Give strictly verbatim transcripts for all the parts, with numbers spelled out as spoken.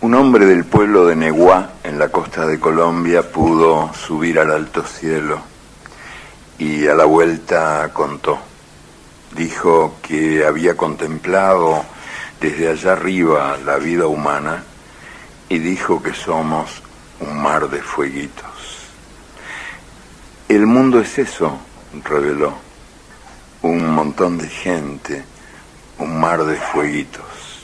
Un hombre del pueblo de Neguá, en la costa de Colombia, pudo subir al alto cielo y a la vuelta contó. Dijo que había contemplado desde allá arriba la vida humana y dijo que somos un mar de fueguitos. El mundo es eso, reveló, un montón de gente, un mar de fueguitos.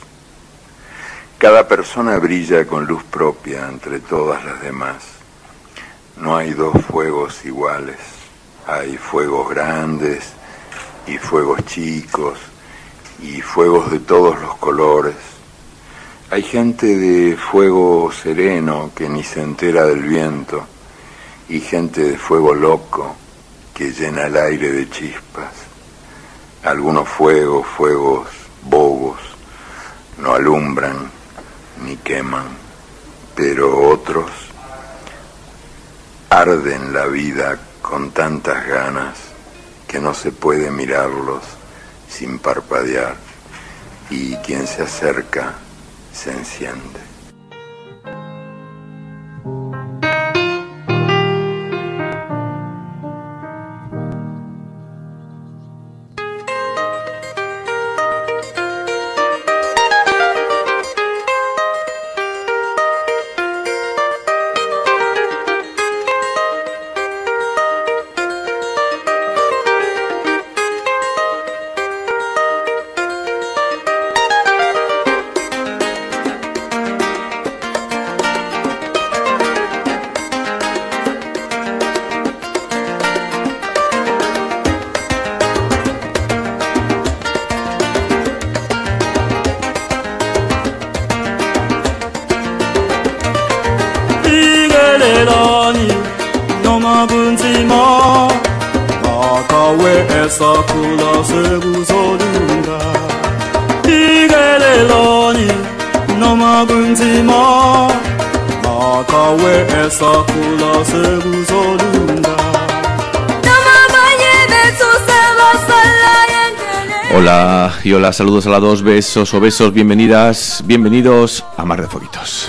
Cada persona brilla con luz propia entre todas las demás. No hay dos fuegos iguales. Hay fuegos grandes y fuegos chicos y fuegos de todos los colores. Hay gente de fuego sereno que ni se entera del viento y gente de fuego loco que llena el aire de chispas. Algunos fuegos, fuegos bobos, no alumbran ni queman, pero otros arden la vida con tantas ganas que no se puede mirarlos sin parpadear, y quien se acerca se enciende. Hola y hola, saludos a las dos, besos o besos, bienvenidas, bienvenidos a Mar de Fueguitos.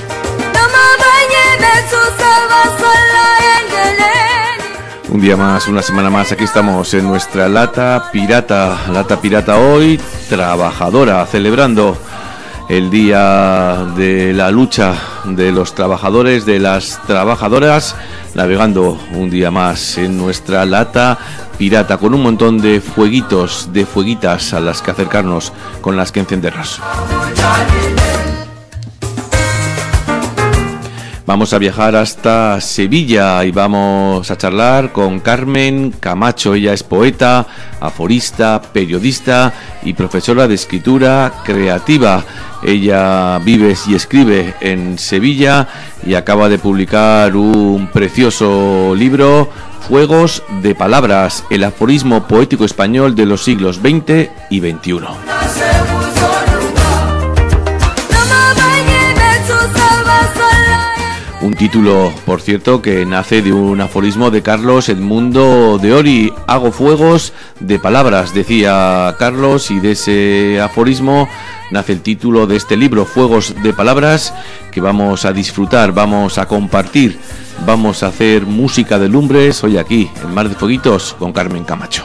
Un día más, una semana más, aquí estamos en nuestra lata pirata, lata pirata hoy, trabajadora, celebrando el día de la lucha de los trabajadores, de las trabajadoras, navegando un día más en nuestra lata pirata, con un montón de fueguitos, de fueguitas a las que acercarnos, con las que encendernos. Vamos a viajar hasta Sevilla y vamos a charlar con Carmen Camacho. Ella es poeta, aforista, periodista y profesora de escritura creativa. Ella vive y escribe en Sevilla y acaba de publicar un precioso libro, Fuegos de Palabras, el aforismo poético español de los siglos veinte y veintiuno. Un título, por cierto, que nace de un aforismo de Carlos Edmundo de Ori. Hago fuegos de palabras, decía Carlos, y de ese aforismo nace el título de este libro, Fuegos de Palabras, que vamos a disfrutar, vamos a compartir, vamos a hacer música de lumbres hoy aquí, en Mar de Fueguitos, con Carmen Camacho.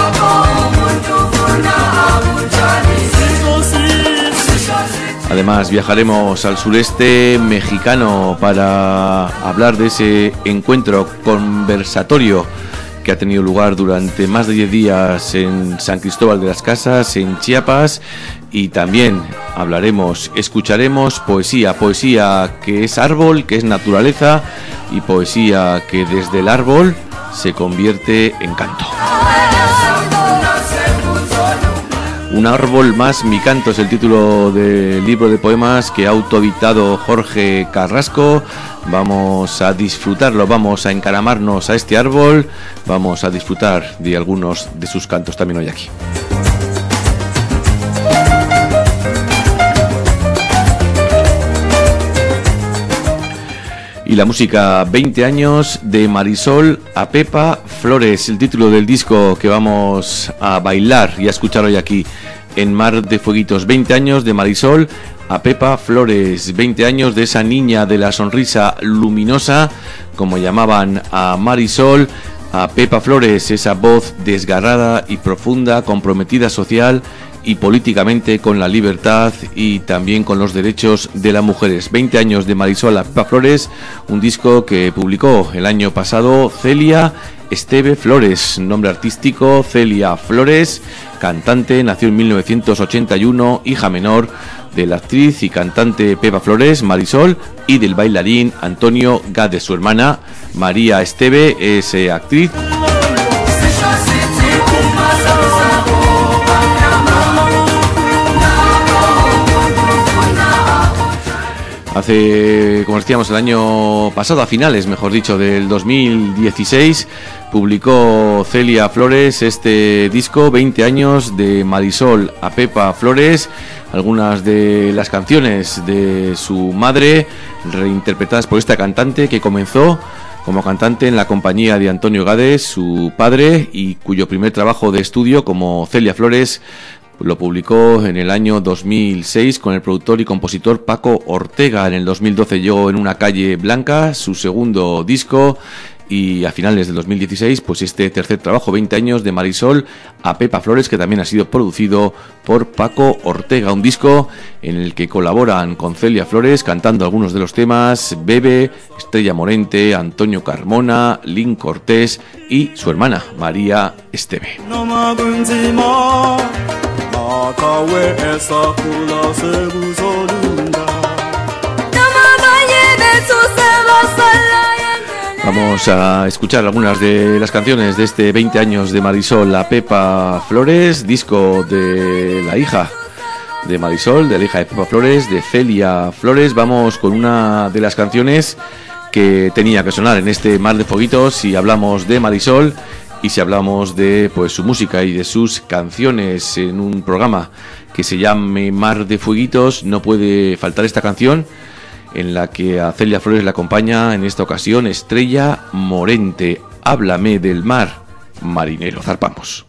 Además, viajaremos al sureste mexicano para hablar de ese encuentro conversatorio que ha tenido lugar durante más de diez días en San Cristóbal de las Casas, en Chiapas, y también hablaremos, escucharemos poesía, poesía que es árbol, que es naturaleza, y poesía que desde el árbol se convierte en canto. Un árbol más, mi canto, es el título del libro de poemas que ha autoeditado Jorge Carrasco. Vamos a disfrutarlo, vamos a encaramarnos a este árbol, vamos a disfrutar de algunos de sus cantos también hoy aquí. Y la música, veinte años de Marisol a Pepa Flores, el título del disco que vamos a bailar y a escuchar hoy aquí en Mar de Fueguitos. veinte años de Marisol a Pepa Flores, veinte años de esa niña de la sonrisa luminosa, como llamaban a Marisol, a Pepa Flores, esa voz desgarrada y profunda, comprometida social y políticamente con la libertad y también con los derechos de las mujeres. veinte años de Marisol a Pepa Flores, un disco que publicó el año pasado Celia Esteve Flores, nombre artístico Celia Flores, cantante, nació en mil novecientos ochenta y uno, hija menor de la actriz y cantante Pepa Flores, Marisol, y del bailarín Antonio Gades. Su hermana María Esteve es eh, actriz. Hace, como decíamos, el año pasado, a finales, mejor dicho, del dos mil dieciséis, publicó Celia Flores este disco, veinte años de Marisol a Pepa Flores, algunas de las canciones de su madre, reinterpretadas por esta cantante que comenzó como cantante en la compañía de Antonio Gades, su padre, y cuyo primer trabajo de estudio como Celia Flores lo publicó en el año dos mil seis con el productor y compositor Paco Ortega. En el dos mil doce llegó En una calle blanca, su segundo disco, y a finales del dos mil dieciséis pues este tercer trabajo, veinte años de Marisol a Pepa Flores, que también ha sido producido por Paco Ortega, un disco en el que colaboran con Celia Flores cantando algunos de los temas Bebe, Estrella Morente, Antonio Carmona, Lin Cortés y su hermana María Esteve. Vamos a escuchar algunas de las canciones de este veinte años de Marisol a Pepa Flores, disco de la hija de Marisol, de la hija de Pepa Flores, de Celia Flores. Vamos con una de las canciones que tenía que sonar en este Mar de Fueguitos si hablamos de Marisol y si hablamos de pues su música y de sus canciones en un programa que se llame Mar de Fueguitos. No puede faltar esta canción, en la que a Celia Flores le acompaña en esta ocasión Estrella Morente. Háblame del mar, marinero. Zarpamos.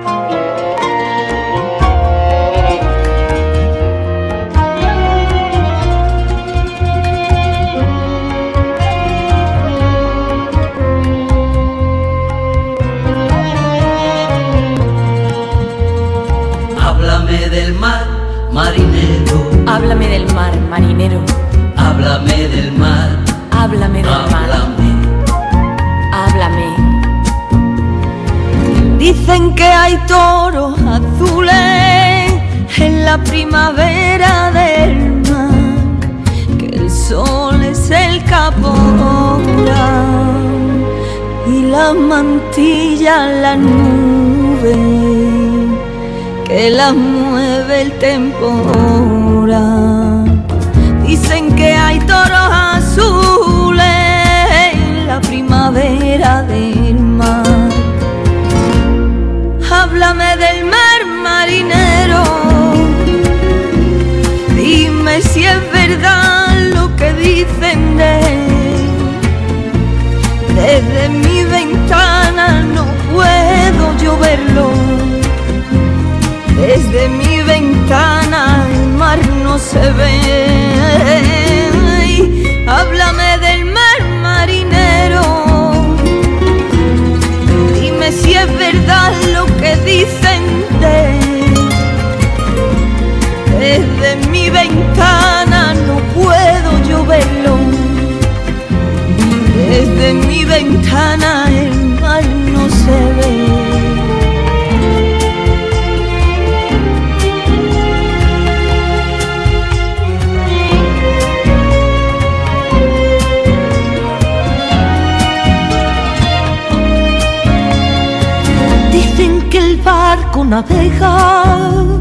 Háblame del mar, marinero. Háblame del mar, marinero. Háblame del mar, háblame del háblame. mar, háblame. Dicen que hay toros azules en la primavera del mar, que el sol es el capora y la mantilla la nube, que la mueve el temporal. Dicen que hay toros azules en la primavera del mar. Háblame del mar, marinero. Dime si es verdad lo que dicen de él. Desde mi ventana no puedo yo verlo. Desde mi ventana el mar no se ve. Háblame del mar, marinero. Dime si es verdad lo que dicen de él. Desde mi ventana no puedo yo verlo. Desde mi ventana el mar no se ve. Barco navega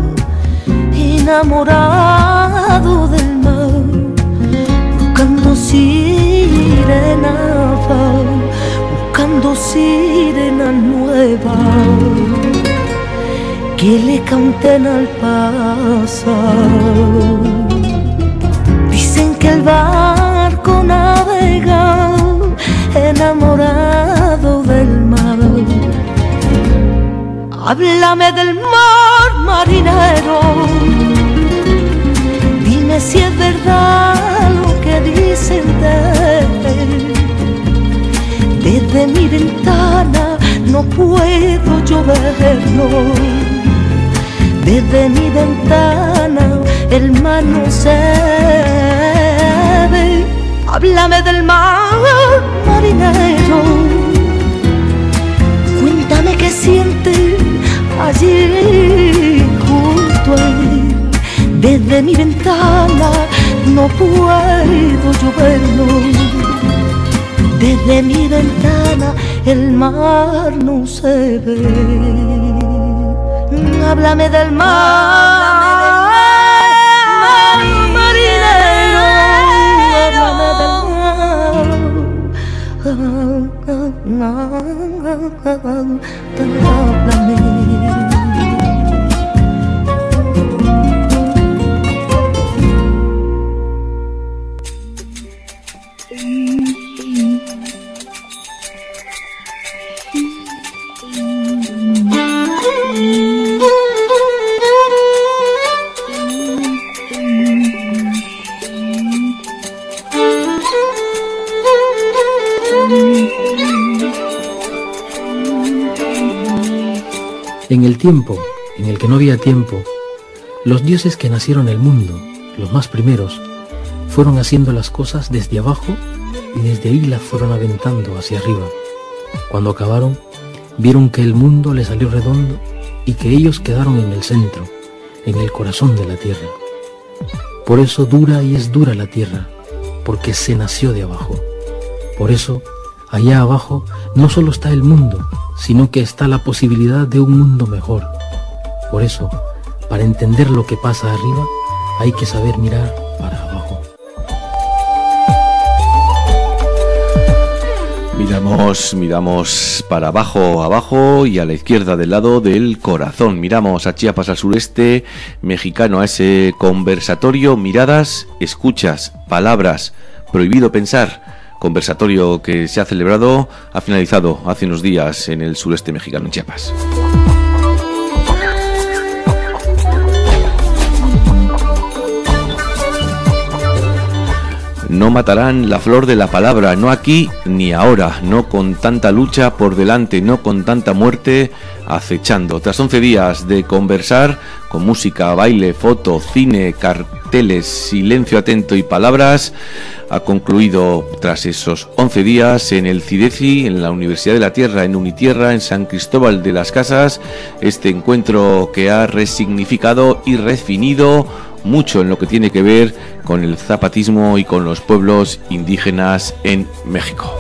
enamorado del mar, buscando sirena, buscando sirena nueva que le canten al pasar. Dicen que el barco navega enamorado del mar. Háblame del mar, marinero. marinero, dime si es verdad lo que dicen de él. Desde mi ventana no puedo yo verlo, desde mi ventana el mar no se ve. Háblame del mar, marinero, cuéntame qué sientes allí junto a él. Desde mi ventana no puedo yo verlo, desde mi ventana el mar no se ve. Háblame del mar, marinero, háblame del mar, háblame. En el tiempo en el que no había tiempo, los dioses que nacieron el mundo, los más primeros, fueron haciendo las cosas desde abajo y desde ahí las fueron aventando hacia arriba. Cuando acabaron, vieron que el mundo les salió redondo y que ellos quedaron en el centro, en el corazón de la tierra. Por eso dura y es dura la tierra, porque se nació de abajo. Por eso, allá abajo no solo está el mundo, sino que está la posibilidad de un mundo mejor. Por eso, para entender lo que pasa arriba, hay que saber mirar para abajo. Miramos, miramos para abajo, abajo y a la izquierda del lado del corazón. Miramos a Chiapas, al sureste mexicano, a ese conversatorio, miradas, escuchas, palabras, prohibido pensar. Conversatorio que se ha celebrado, ha finalizado hace unos días en el sureste mexicano, en Chiapas. No matarán la flor de la palabra, no aquí ni ahora, no con tanta lucha por delante, no con tanta muerte acechando. Tras once días de conversar, con música, baile, foto, cine, carteles, silencio atento y palabras, ha concluido tras esos once días en el CIDECI, en la Universidad de la Tierra, en Unitierra, en San Cristóbal de las Casas, este encuentro que ha resignificado y redefinido mucho en lo que tiene que ver con el zapatismo y con los pueblos indígenas en México.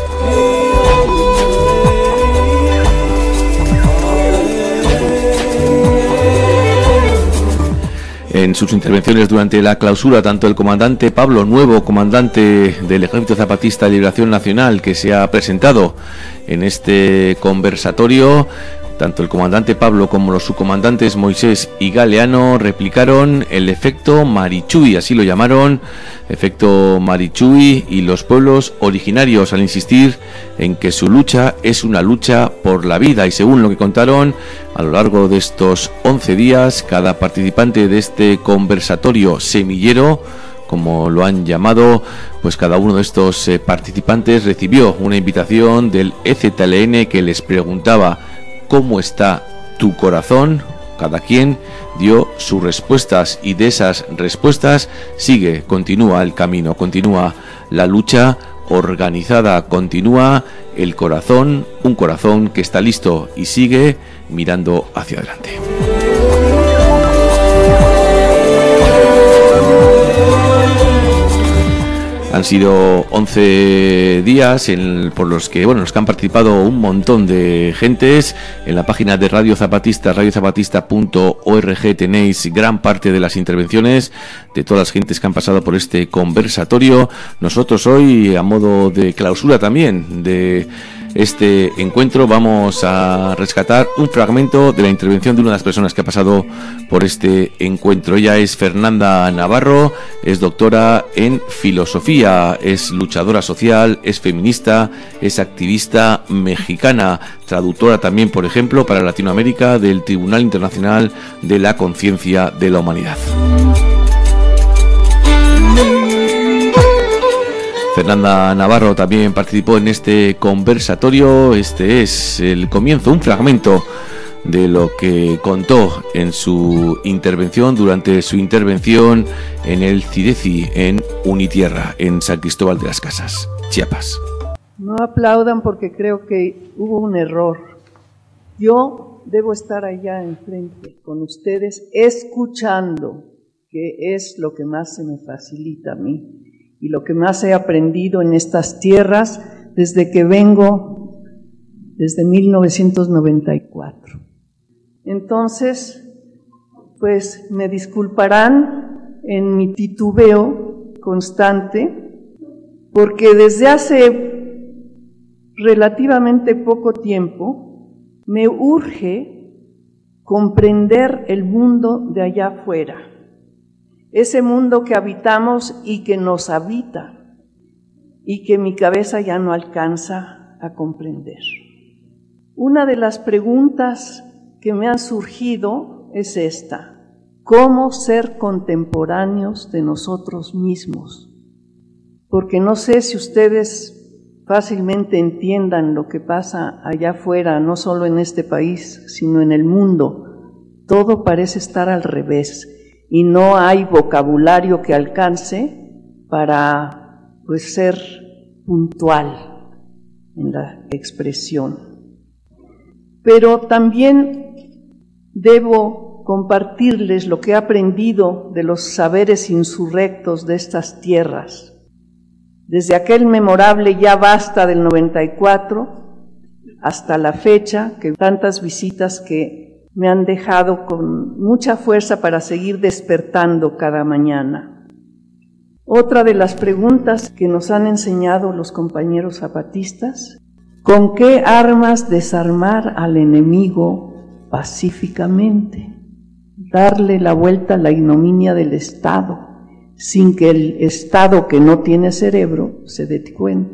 En sus intervenciones durante la clausura, tanto el comandante Pablo, nuevo comandante del Ejército Zapatista de Liberación Nacional, que se ha presentado en este conversatorio, tanto el comandante Pablo como los subcomandantes Moisés y Galeano replicaron el efecto Marichuy, así lo llamaron, efecto Marichuy, y los pueblos originarios, al insistir en que su lucha es una lucha por la vida. Y según lo que contaron, a lo largo de estos once días, cada participante de este conversatorio semillero, como lo han llamado, pues cada uno de estos eh, participantes recibió una invitación del E Z L N que les preguntaba: ¿cómo está tu corazón? Cada quien dio sus respuestas y de esas respuestas sigue, continúa el camino, continúa la lucha organizada, continúa el corazón, un corazón que está listo y sigue mirando hacia adelante. Han sido once días en, por los que, bueno, los que han participado un montón de gentes. En la página de Radio Zapatista, radio zapatista punto org, tenéis gran parte de las intervenciones de todas las gentes que han pasado por este conversatorio. Nosotros hoy, a modo de clausura también, de este encuentro, vamos a rescatar un fragmento de la intervención de una de las personas que ha pasado por este encuentro. Ella es Fernanda Navarro, es doctora en filosofía, es luchadora social, es feminista, es activista mexicana, traductora también, por ejemplo, para Latinoamérica del Tribunal Internacional de la Conciencia de la Humanidad. Fernanda Navarro también participó en este conversatorio. Este es el comienzo, un fragmento de lo que contó en su intervención, durante su intervención en el CIDECI, en Unitierra, en San Cristóbal de las Casas, Chiapas. No aplaudan porque creo que hubo un error. Yo debo estar allá enfrente con ustedes escuchando, que es lo que más se me facilita a mí y lo que más he aprendido en estas tierras desde que vengo, desde mil novecientos noventa y cuatro. Entonces, pues me disculparán en mi titubeo constante, porque desde hace relativamente poco tiempo me urge comprender el mundo de allá afuera, ese mundo que habitamos y que nos habita y que mi cabeza ya no alcanza a comprender. Una de las preguntas que me han surgido es esta: ¿cómo ser contemporáneos de nosotros mismos? Porque no sé si ustedes fácilmente entiendan lo que pasa allá afuera, no solo en este país, sino en el mundo. Todo parece estar al revés y no hay vocabulario que alcance para, pues, ser puntual en la expresión. Pero también debo compartirles lo que he aprendido de los saberes insurrectos de estas tierras. Desde aquel memorable Ya Basta del noventa y cuatro hasta la fecha, que tantas visitas que me han dejado con mucha fuerza para seguir despertando cada mañana. Otra de las preguntas que nos han enseñado los compañeros zapatistas: ¿con qué armas desarmar al enemigo pacíficamente? Darle la vuelta a la ignominia del Estado, sin que el Estado, que no tiene cerebro, se dé cuenta.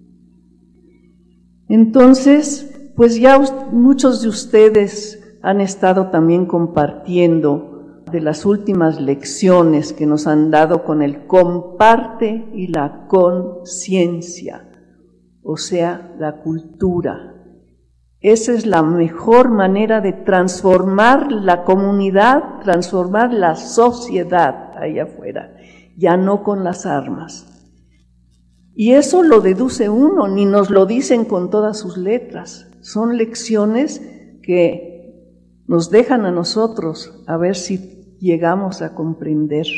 Entonces, pues ya muchos de ustedes han estado también compartiendo de las últimas lecciones que nos han dado con el comparte y la conciencia, o sea, la cultura. Esa es la mejor manera de transformar la comunidad, transformar la sociedad allá afuera, ya no con las armas. Y eso lo deduce uno, ni nos lo dicen con todas sus letras. Son lecciones que nos dejan a nosotros a ver si llegamos a comprender.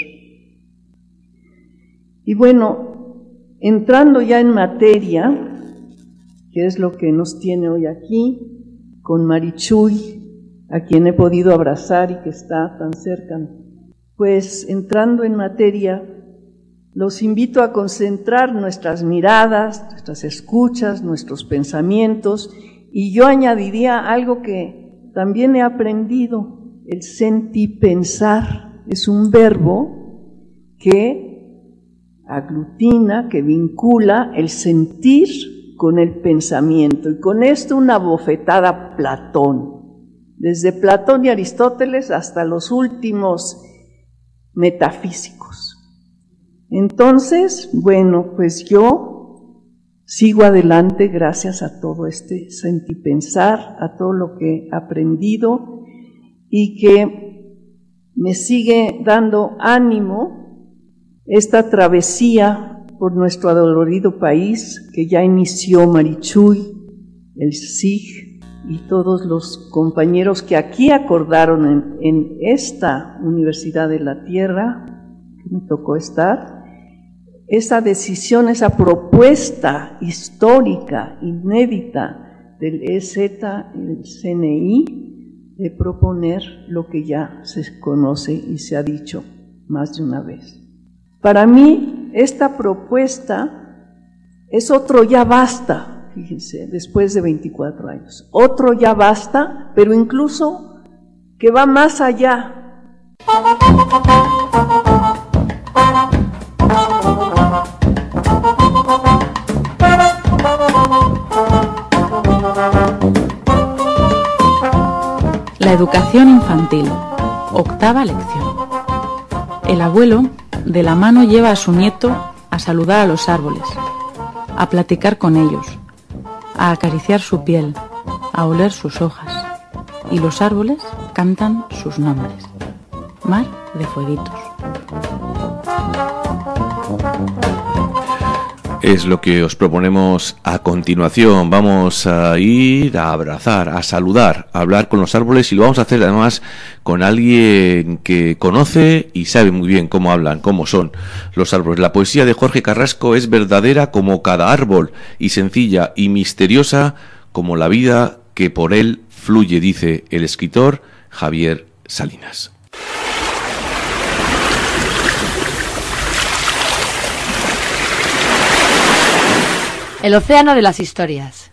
Y bueno, entrando ya en materia, que es lo que nos tiene hoy aquí, con Marichuy, a quien he podido abrazar y que está tan cerca, pues entrando en materia, los invito a concentrar nuestras miradas, nuestras escuchas, nuestros pensamientos, y yo añadiría algo que también he aprendido: el sentipensar es un verbo que aglutina, que vincula el sentir con el pensamiento, y con esto una bofetada a Platón, desde Platón y Aristóteles hasta los últimos metafísicos. Entonces, bueno, pues yo sigo adelante gracias a todo este sentipensar, a todo lo que he aprendido y que me sigue dando ánimo esta travesía por nuestro adolorido país que ya inició Marichuy, el S I G y todos los compañeros que aquí acordaron en, en esta Universidad de la Tierra, que me tocó estar. Esa decisión, esa propuesta histórica, inédita del E Z, el C N I, de proponer lo que ya se conoce y se ha dicho más de una vez. Para mí, esta propuesta es otro ya basta fíjense, después de veinticuatro años. Otro ya basta, pero incluso que va más allá. La educación infantil, octava lección. El abuelo, de la mano, lleva a su nieto a saludar a los árboles, a platicar con ellos, a acariciar su piel, a oler sus hojas. Y los árboles cantan sus nombres. Mar de Fueguitos. Es lo que os proponemos a continuación. Vamos a ir a abrazar, a saludar, a hablar con los árboles, y lo vamos a hacer además con alguien que conoce y sabe muy bien cómo hablan, cómo son los árboles. La poesía de Jorge Carrasco es verdadera como cada árbol y sencilla y misteriosa como la vida que por él fluye, dice el escritor Javier Salinas. El océano de las historias.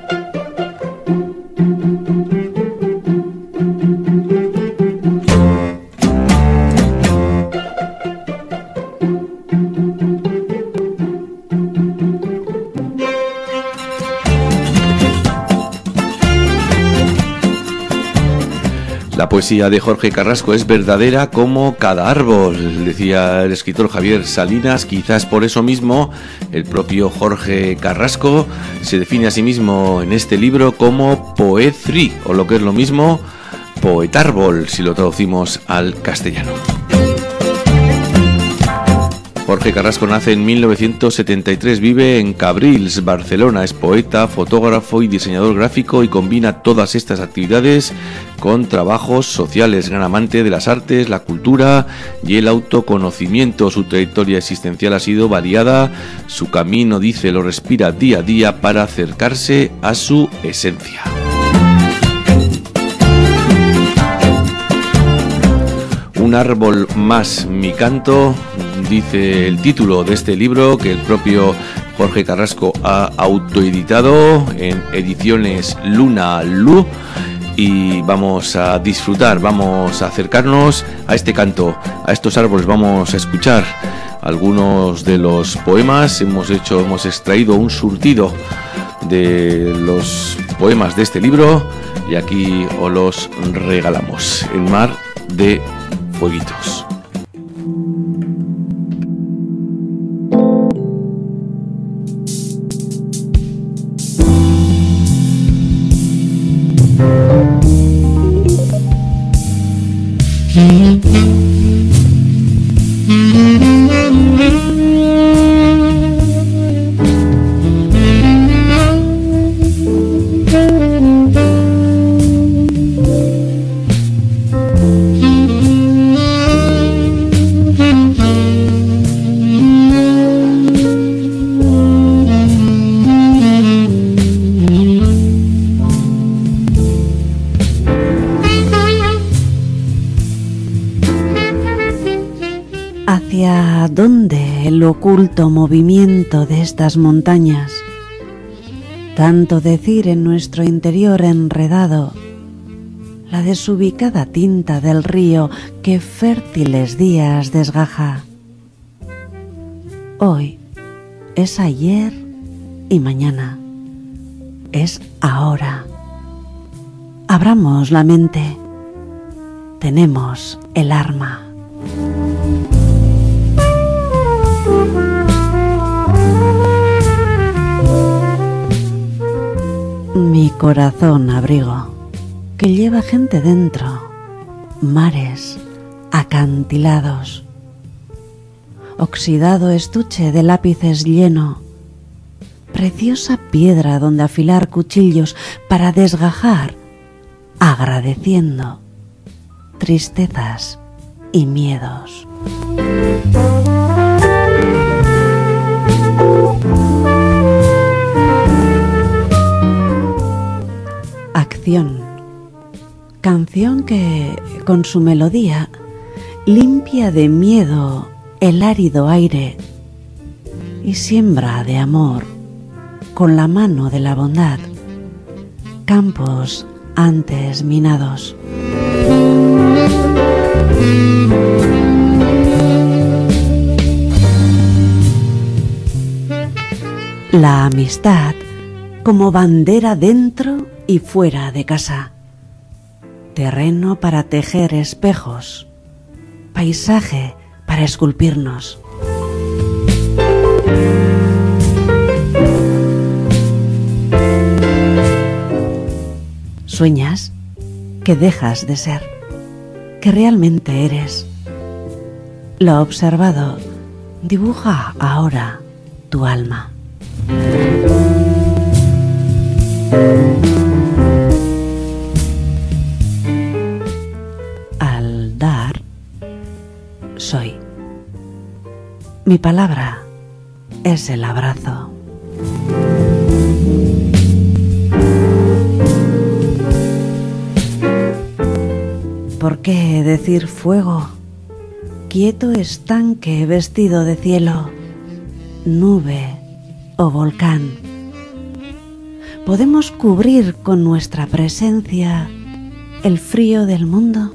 La poesía de Jorge Carrasco es verdadera como cada árbol, decía el escritor Javier Salinas. Quizás por eso mismo el propio Jorge Carrasco se define a sí mismo en este libro como poetry, o lo que es lo mismo, poetárbol, si lo traducimos al castellano. Jorge Carrasco nace en mil novecientos setenta y tres, vive en Cabrils, Barcelona, es poeta, fotógrafo y diseñador gráfico y combina todas estas actividades con trabajos sociales, gran amante de las artes, la cultura y el autoconocimiento. Su trayectoria existencial ha sido variada, su camino, dice, lo respira día a día para acercarse a su esencia. Un árbol más, mi canto, dice el título de este libro que el propio Jorge Carrasco ha autoeditado en ediciones Luna Lu, y vamos a disfrutar, vamos a acercarnos a este canto, a estos árboles, vamos a escuchar algunos de los poemas. Hemos hecho, hemos extraído un surtido de los poemas de este libro y aquí os los regalamos. El mar de Fueguitos. ¿Hacia dónde el oculto movimiento de estas montañas? Tanto decir en nuestro interior enredado, la desubicada tinta del río que fértiles días desgaja. Hoy es ayer y mañana es ahora. Abramos la mente, tenemos el arma. Mi corazón abrigo, que lleva gente dentro, mares, acantilados, oxidado estuche de lápices lleno, preciosa piedra donde afilar cuchillos para desgajar, agradeciendo, tristezas y miedos. Acción, canción que con su melodía limpia de miedo el árido aire y siembra de amor con la mano de la bondad campos antes minados. La amistad como bandera dentro y fuera de casa, terreno para tejer espejos, paisaje para esculpirnos. Sueñas que dejas de ser, que realmente eres. Lo observado dibuja ahora tu alma. Al dar, soy. Mi palabra es el abrazo. ¿Por qué decir fuego? Quieto estanque vestido de cielo, nube o volcán. ¿Podemos cubrir con nuestra presencia el frío del mundo?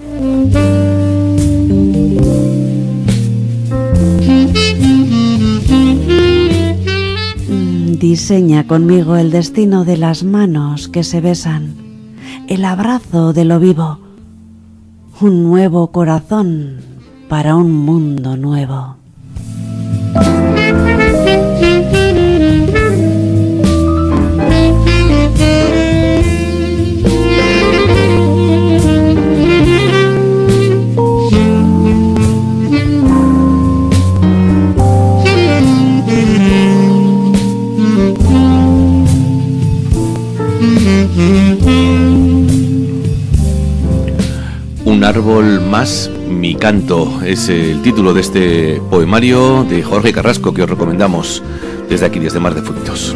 Diseña conmigo el destino de las manos que se besan, el abrazo de lo vivo, un nuevo corazón para un mundo nuevo. Un árbol más, mi canto, es el título de este poemario de Jorge Carrasco que os recomendamos desde aquí, desde Mar de Frutos.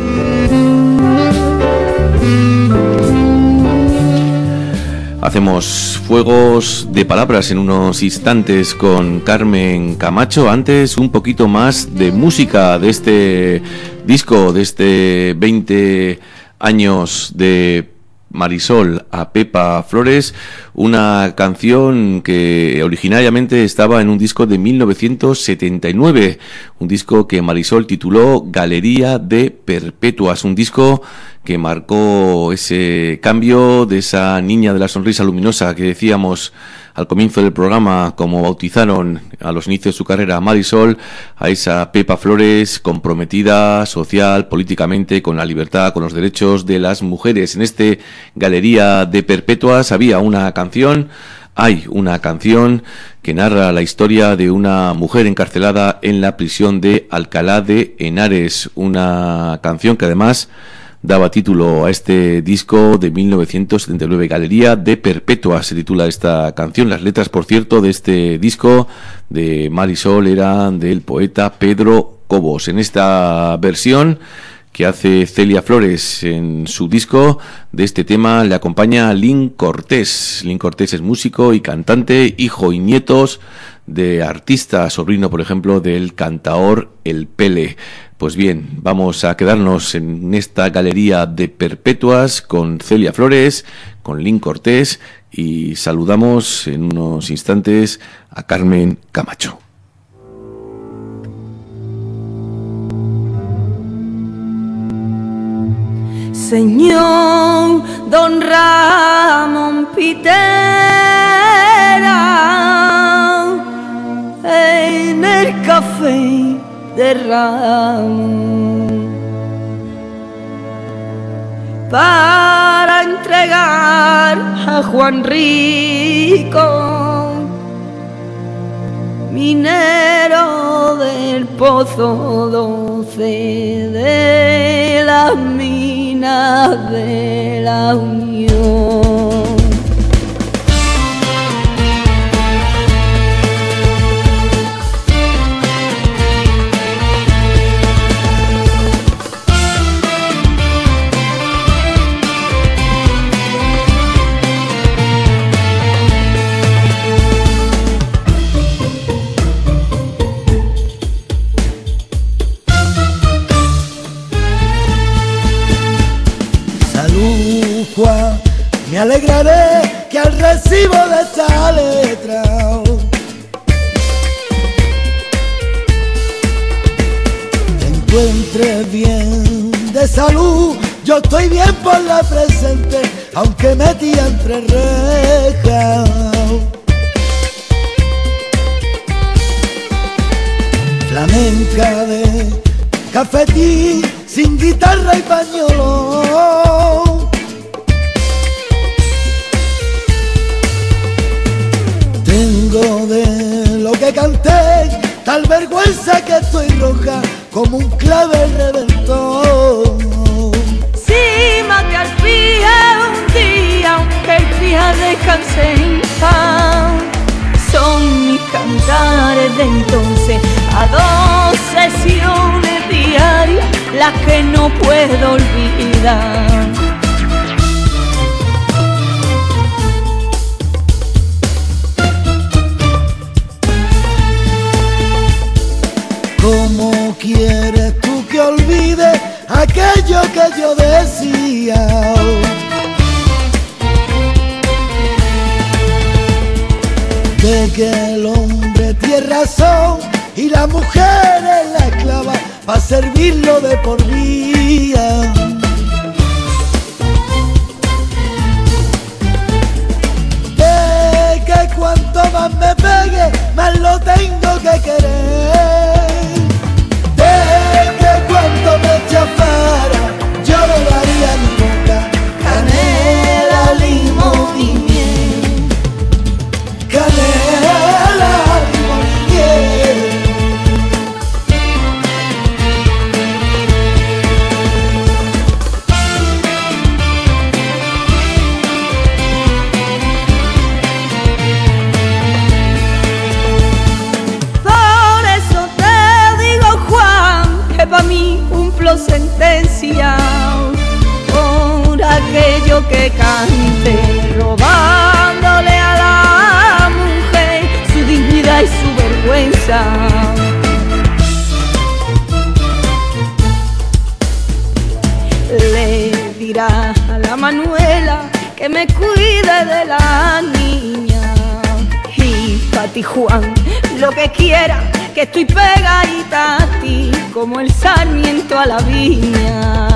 Hacemos fuegos de palabras en unos instantes con Carmen Camacho. Antes, un poquito más de música de este disco, de este veinte años de Marisol a Pepa Flores, una canción que originariamente estaba en un disco de mil novecientos setenta y nueve, un disco que Marisol tituló Galería de Perpetuas, un disco que marcó ese cambio de esa niña de la sonrisa luminosa que decíamos al comienzo del programa, como bautizaron a los inicios de su carrera a Marisol, a esa Pepa Flores comprometida social, políticamente, con la libertad, con los derechos de las mujeres. En este Galería de Perpetuas había una canción, hay una canción que narra la historia de una mujer encarcelada en la prisión de Alcalá de Henares, una canción que además daba título a este disco de mil novecientos setenta y nueve, Galería de Perpetuas, se titula esta canción. Las letras, por cierto, de este disco de Marisol eran del poeta Pedro Cobos. En esta versión que hace Celia Flores en su disco, de este tema le acompaña Lin Cortés. Lin Cortés es músico y cantante, hijo y nietos de artistas, sobrino, por ejemplo, del cantaor El Pele. Pues bien, vamos a quedarnos en esta Galería de Perpetuas con Celia Flores, con Lin Cortés, y saludamos en unos instantes a Carmen Camacho. Señor Don Ramón Pitera, en el café de Ramón, para entregar a Juan Rico, minero del Pozo doce de las minas de la Unión. alegraré que al recibo de esta letra te encuentres bien de salud. Yo estoy bien por la presente, aunque metía entre rejas. Flamenca de cafetín, sin guitarra y pañuelo. Tengo de lo que canté tal vergüenza que estoy roja como un clavel reventó. Si mate al pie un día, aunque el día descanse en paz, son mis cantares de entonces a dos sesiones diarias las que no puedo olvidar. ¿Cómo quieres tú que olvide aquello que yo decía? De que el hombre tiene razón y la mujer es la esclava para servirlo de por vida. De que cuanto más me pegue, más lo tengo que querer. De que cuanto me chafara, yo no daría ni boca, canela, limón y miel. Canela, limón y miel. Por eso te digo, Juan, que pa' mí cumplo sentencia por aquello que cante, robándole a la mujer su dignidad y su vergüenza. Le dirá a la Manuela que me cuide de la niña, y pa' ti, Juan, lo que quiera, que estoy pegadita a ti como el sarmiento a la viña.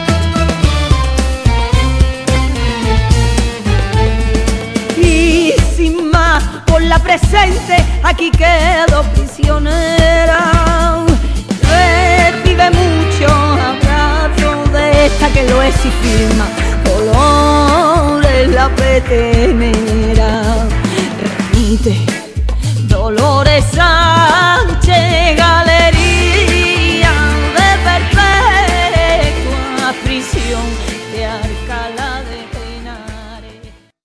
Y sin más, por la presente, aquí quedo prisionera. Recibe mucho abrazo de esta que lo es y firma Dolores la petenera. Remite Dolores Sánchez, galería de perpetua prisión de Alcalá de Henares.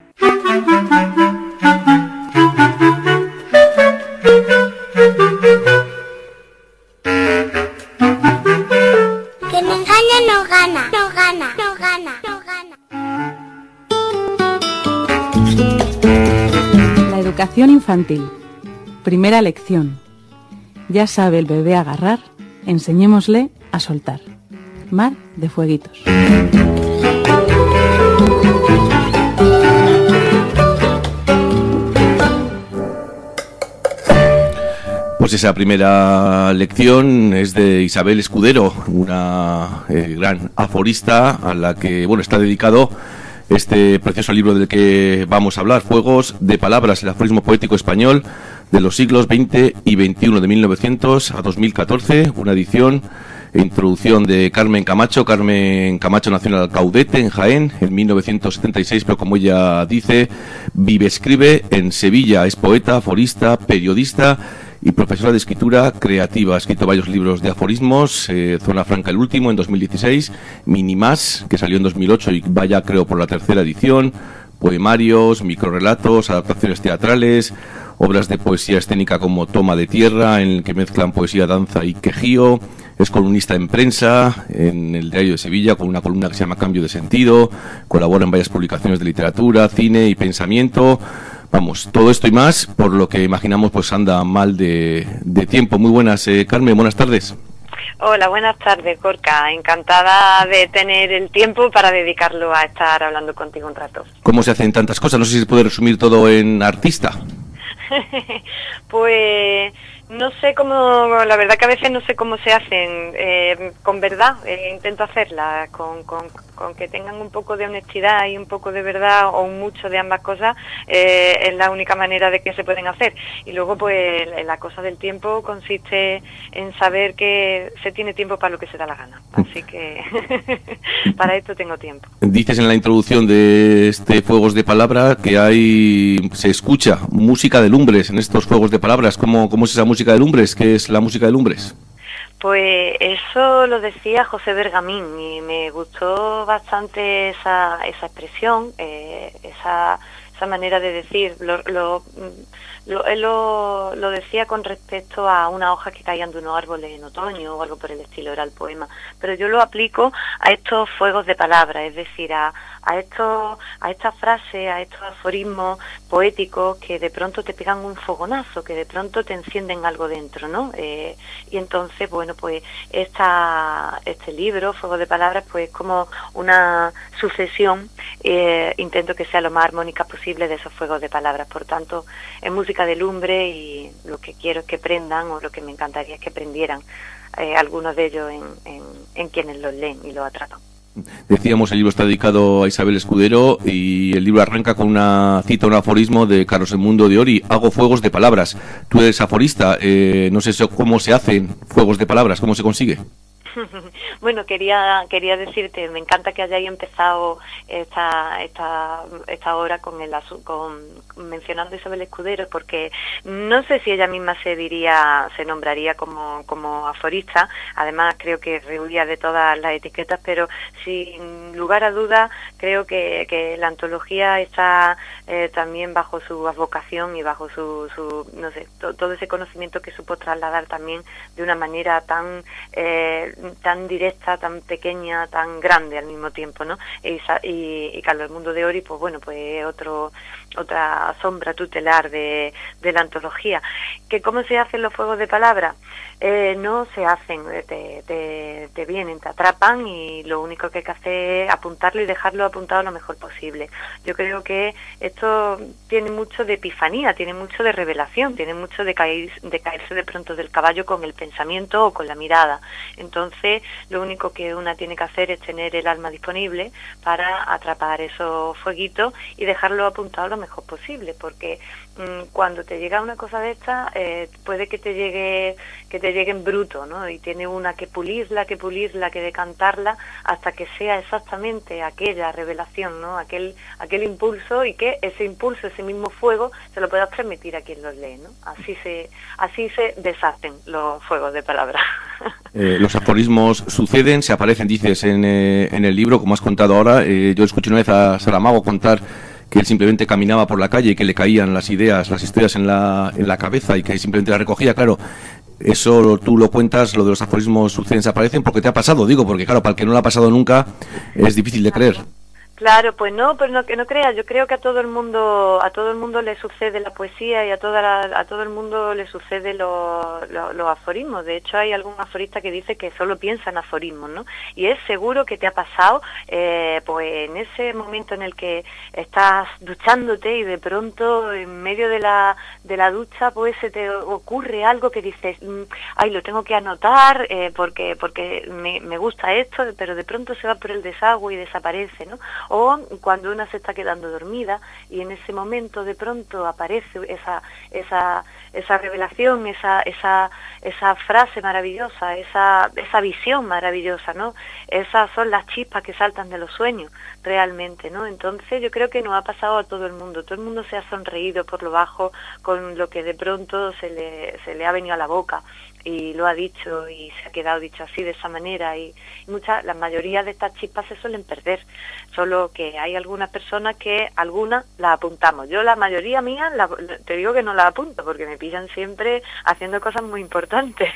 Que me engañe no gana, no gana, no gana, no gana. La educación infantil. Primera lección. Ya sabe el bebé agarrar, enseñémosle a soltar. Mar de Fueguitos. Pues esa primera lección es de Isabel Escudero, una eh, gran aforista a la que, bueno, está dedicado este precioso libro del que vamos a hablar, Fuegos de Palabras, el aforismo poético español de los siglos veinte y veintiuno, de mil novecientos a dos mil catorce, una edición e introducción de Carmen Camacho. Carmen Camacho nació en Alcaudete, en Jaén, en mil novecientos setenta y seis, pero como ella dice, vive, escribe en Sevilla, es poeta, aforista, periodista y profesora de escritura creativa. Ha escrito varios libros de aforismos, eh, Zona Franca el último en dos mil dieciséis, Mini Más, que salió en dos mil ocho y vaya creo por la tercera edición, poemarios, microrelatos, adaptaciones teatrales, obras de poesía escénica como Toma de Tierra, en el que mezclan poesía, danza y quejío. Es columnista en prensa, en el Diario de Sevilla, con una columna que se llama Cambio de Sentido. Colabora en varias publicaciones de literatura, cine y pensamiento. Vamos, todo esto y más, por lo que imaginamos, pues anda mal de, de tiempo. Muy buenas, eh, Carmen, buenas tardes. Hola, buenas tardes, Gorka. Encantada de tener el tiempo para dedicarlo a estar hablando contigo un rato. ¿Cómo se hacen tantas cosas? No sé si se puede resumir todo en artista. Pues no sé cómo, la verdad que a veces no sé cómo se hacen, eh, con verdad, eh, intento hacerlas, con, con, con que tengan un poco de honestidad y un poco de verdad o un mucho de ambas cosas, eh, es la única manera de que se pueden hacer. Y luego pues la cosa del tiempo consiste en saber que se tiene tiempo para lo que se da la gana, así que para esto tengo tiempo. Dices en la introducción de este Fuegos de Palabra que hay, se escucha música de Lumbres en estos Fuegos de Palabras. ¿Cómo, cómo es esa música de Lumbres? ¿Qué es la música de Lumbres? Pues eso lo decía José Bergamín y me gustó bastante esa, esa expresión, eh, esa, esa manera de decir. Lo, lo, lo, él lo, lo decía con respecto a unas hojas que caían de unos árboles en otoño o algo por el estilo, era el poema. Pero yo lo aplico a estos fuegos de palabras, es decir, a, a, estos, a estas frases, a estos aforismos poéticos que de pronto te pegan un fogonazo, que de pronto te encienden algo dentro, ¿no? Eh, y entonces, bueno, pues esta, este libro, Fuego de Palabras, pues como una sucesión, eh, intento que sea lo más armónica posible de esos fuegos de palabras. Por tanto, es música de lumbre y lo que quiero es que prendan, o lo que me encantaría es que prendieran eh, algunos de ellos en, en, en quienes los leen y los atrapan. Decíamos, el libro está dedicado a Isabel Escudero y el libro arranca con una cita, un aforismo de Carlos Edmundo de Ori: hago fuegos de palabras. Tú eres aforista, eh, no sé cómo se hacen fuegos de palabras, cómo se consigue. Bueno, quería quería decirte, me encanta que hayáis empezado esta esta esta hora con el con mencionando a Isabel Escudero, porque no sé si ella misma se diría, se nombraría como como aforista. Además, creo que rehuía de todas las etiquetas, pero sin lugar a dudas creo que, que la antología está eh, también bajo su advocación y bajo su, su no sé, to, todo ese conocimiento que supo trasladar también de una manera tan eh, tan directa, tan pequeña, tan grande al mismo tiempo, ¿no? Y, y, y Carlos Edmundo de Ori, pues bueno, pues otro otra sombra tutelar de, de la antología. ¿Que cómo se hacen los fuegos de palabras? Eh, no se hacen, te, te, te vienen, te atrapan y lo único que hay que hacer es apuntarlo y dejarlo apuntado lo mejor posible. Yo creo que esto tiene mucho de epifanía, tiene mucho de revelación, tiene mucho de, caer, de caerse de pronto del caballo con el pensamiento o con la mirada. Entonces, lo único que una tiene que hacer es tener el alma disponible para atrapar esos fueguitos y dejarlo apuntado lo mejor posible, porque mmm, cuando te llega una cosa de esta, eh, puede que te llegue que te llegue en bruto, ¿no? Y tiene una que pulirla, que pulirla, que decantarla hasta que sea exactamente aquella revelación, ¿no? Aquel aquel impulso, y que ese impulso, ese mismo fuego, se lo puedas transmitir a quien los lee, ¿no? Así se así se deshacen los fuegos de palabras. Eh, los aforismos suceden, se aparecen, dices, en, eh, en el libro, como has contado ahora. Eh, yo escuché una vez a Saramago contar que él simplemente caminaba por la calle y que le caían las ideas, las historias en la, en la cabeza y que simplemente las recogía. Claro, eso tú lo cuentas, lo de los aforismos suceden, se aparecen, porque te ha pasado, digo, porque claro, para el que no lo ha pasado nunca es difícil de creer. Claro, pues no, pero no, que no creas, yo creo que a todo el mundo, a todo el mundo le sucede la poesía y a toda la, a todo el mundo le sucede los lo, lo aforismos. De hecho, hay algún aforista que dice que solo piensa en aforismos, ¿no? Y es seguro que te ha pasado, eh, pues en ese momento en el que estás duchándote y de pronto en medio de la de la ducha, pues se te ocurre algo que dices, ay, lo tengo que anotar eh, porque porque me, me gusta esto, pero de pronto se va por el desagüe y desaparece, ¿no? O cuando una se está quedando dormida y en ese momento de pronto aparece esa esa esa revelación, esa esa esa frase maravillosa, esa esa visión maravillosa, ¿no? Esas son las chispas que saltan de los sueños realmente, ¿no? Entonces yo creo que nos ha pasado a todo el mundo. Todo el mundo se ha sonreído por lo bajo con lo que de pronto se le se le ha venido a la boca y lo ha dicho y se ha quedado dicho así, de esa manera, y muchas, la mayoría de estas chispas se suelen perder, solo que hay algunas personas que algunas las apuntamos. Yo la mayoría mía, la, te digo que no las apunto porque me pillan siempre haciendo cosas muy importantes,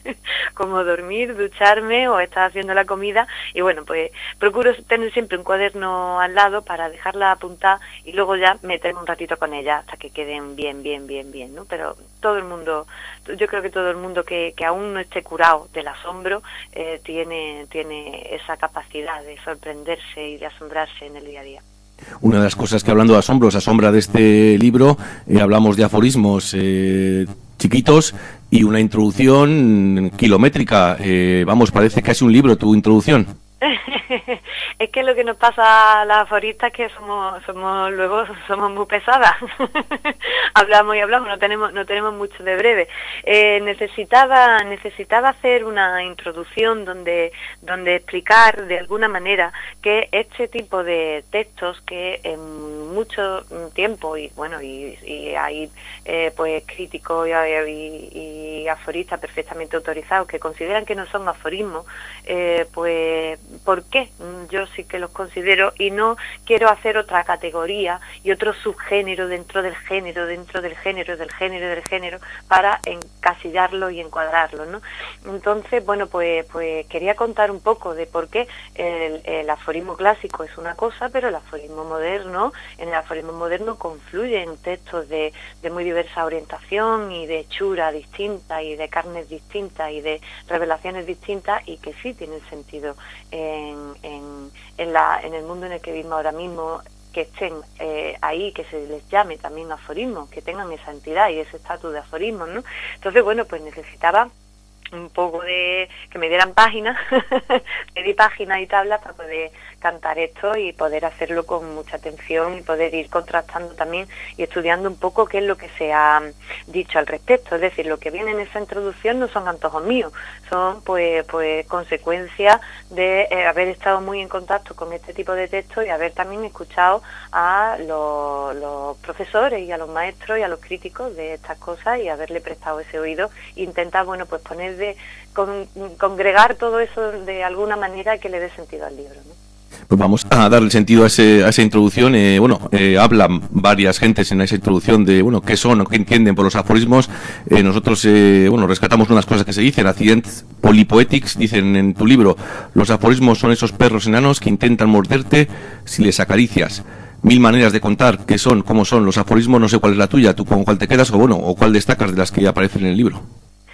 como dormir, ducharme o estar haciendo la comida, y bueno, pues procuro tener siempre un cuaderno al lado para dejarla apuntada y luego ya meterme un ratito con ella hasta que queden bien, bien, bien, bien, ¿no? Pero todo el mundo, yo creo que todo el mundo que, que aún no esté curado del asombro eh, tiene, tiene esa capacidad de sorprenderse y de asombrarse en el día a día. Una de las cosas que, hablando de asombros, asombra de este libro, eh, hablamos de aforismos eh, chiquitos y una introducción kilométrica. Eh, vamos, parece casi un libro tu introducción. Es que lo que nos pasa a las aforistas es que somos, somos luego somos muy pesadas. Hablamos y hablamos, no tenemos, no tenemos mucho de breve. Eh, necesitaba, necesitaba hacer una introducción donde, donde explicar de alguna manera que este tipo de textos que en mucho tiempo y bueno y, y hay eh, pues críticos y, y, y aforistas perfectamente autorizados que consideran que no son aforismos, eh, pues ¿por qué? Yo sí que los considero y no quiero hacer otra categoría y otro subgénero dentro del género, dentro del género, del género, del género, para encasillarlo y encuadrarlo, ¿no? Entonces, bueno, pues, pues quería contar un poco de por qué el, el aforismo clásico es una cosa, pero el aforismo moderno, en el aforismo moderno confluyen textos de, de muy diversa orientación y de hechura distinta y de carnes distintas y de revelaciones distintas y que sí tienen sentido en, en, en, la, en el mundo en el que vivimos ahora mismo, que estén eh, ahí, que se les llame también aforismos, que tengan esa entidad y ese estatus de aforismos, ¿no? Entonces, bueno, pues necesitaba un poco de que me dieran páginas, pedí páginas y tablas para poder cantar esto y poder hacerlo con mucha atención y poder ir contrastando también y estudiando un poco qué es lo que se ha dicho al respecto. Es decir, lo que viene en esa introducción no son antojos míos, son pues pues consecuencias de eh, haber estado muy en contacto con este tipo de textos y haber también escuchado a los, los profesores y a los maestros y a los críticos de estas cosas y haberle prestado ese oído e intentar, bueno, pues poner de con, congregar todo eso de alguna manera que le dé sentido al libro, ¿no? Pues vamos a darle sentido a, ese, a esa introducción. Eh, bueno, eh, hablan varias gentes en esa introducción de, bueno, qué son o qué entienden por los aforismos. Eh, nosotros, eh, bueno, rescatamos unas cosas que se dicen. Accidents Polypoetics, dicen en tu libro, los aforismos son esos perros enanos que intentan morderte si les acaricias. Mil maneras de contar qué son, cómo son los aforismos, no sé cuál es la tuya, tú con cuál te quedas o, bueno, o cuál destacas de las que aparecen en el libro.